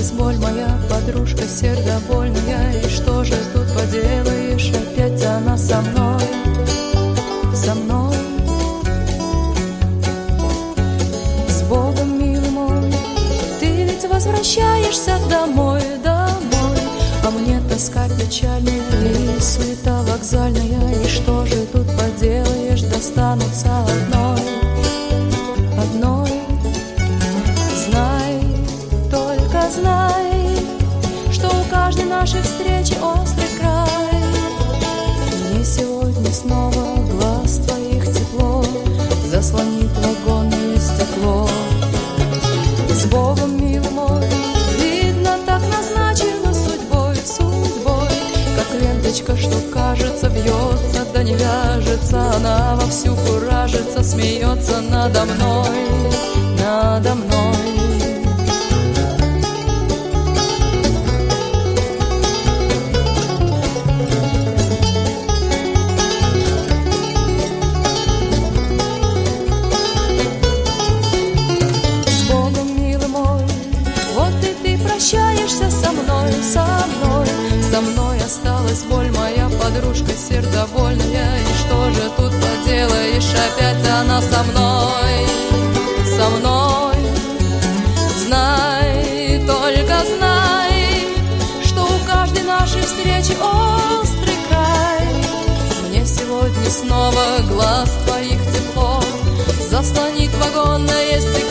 осталась боль моя, подружка сердобольная. И что же тут поделаешь, опять она со мной, со мной. С Богом, милый мой, ты ведь возвращаешься домой, домой. А мне тоска печальная и суета вокзальная. И что же тут поделаешь, достанутся одной, одной. Знай, только знай, что у каждой нашей встречи острый край. Мне сегодня снова глаз твоих тепло заслонит вагонное стекло. С Богом, милый мой, видно, так назначено судьбой, судьбой. Как ленточка, что кажется, вьется, да не вяжется. Она вовсю куражится, смеется надо мной, надо мной. Прощаешься со мной, со мной. Со мной осталась боль моя, подружка сердобольная. И что же тут поделаешь, опять она со мной, со мной. Знай, только знай, что у каждой нашей встречи острый край. Мне сегодня снова глаз твоих тепло заслонит вагонное стекло.